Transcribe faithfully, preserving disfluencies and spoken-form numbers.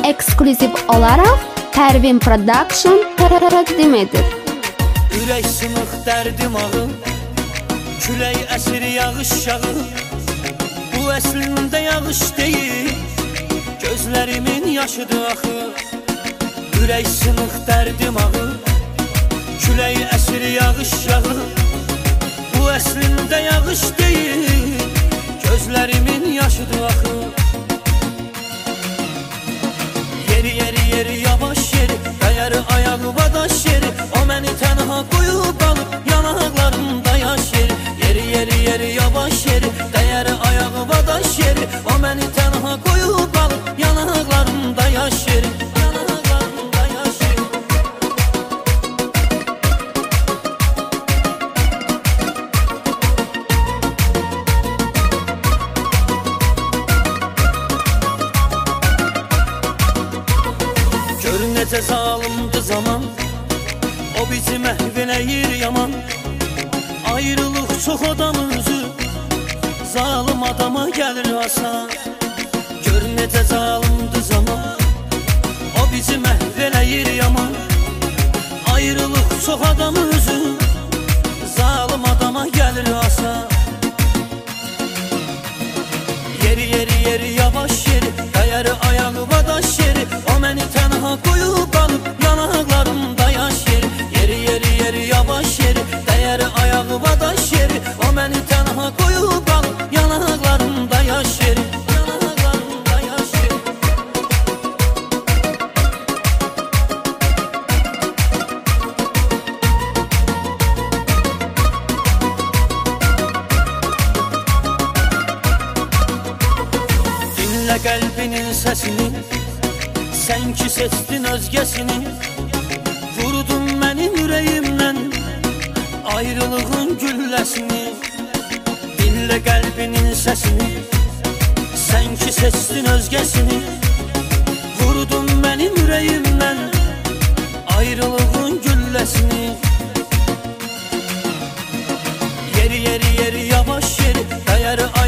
ekskluziv olaraq Pervin Production təqdim edir. Ürək sınıq dərdim ağır, külək əsir yağış yağır. Bu əslində yağış deyil, gözlərimin yaşıdır axı. Ürək sınıq dərdim ağır, külək əsir yağış yağır. Bu əslində yağış deyil, gözlərimin yaşıdır axı. Yeri yeri yeri yavaş yeri, dəyəri ayağı vadaş yeri. O məni tənha qoyub alıb, yanaqlarımda yaş yeri. Yeri yeri yeri yavaş yeri, dəyəri ayağı vadaş yeri. O məni tənha qoyub alıb, yanaqlarımda yaş yeri. Yanaqlarımda yaş yeri. Gör necə zalımdı zaman, o bizi məhv eləyir yaman. Ayrılıq çox adamın üzü, zalım adama gəlir asan. Gör necə zalımdı zaman, o bizi məhv eləyir yaman. Ayrılıq çox adamın üzü, zalım adama gəlir asan. Yeri yeri yeri yavaş yeri, dəyəri ayağı vadaş yeri. O məni tənha qoyub alıb, yanaqlarımda yaş yeri. Yeri yeri yeri yavaş yeri, dəyəri ayağı vadaş yeri. O məni tənha qoyub alıb, yanaqlarımda yaş yeri. Yanaqlarımda yaş yeri. Dinlə qəlbinin səsini, sən ki seçdin özgəsini. Vurdun mənim ürəyimdən ayrılığın gülləsini. Dinlə qəlbinin səsini, sən ki seçdin özgəsini. Vurdun mənim ürəyimdən ayrılığın gülləsini. Yeri yeri yeri yavaş yeri, dəyəri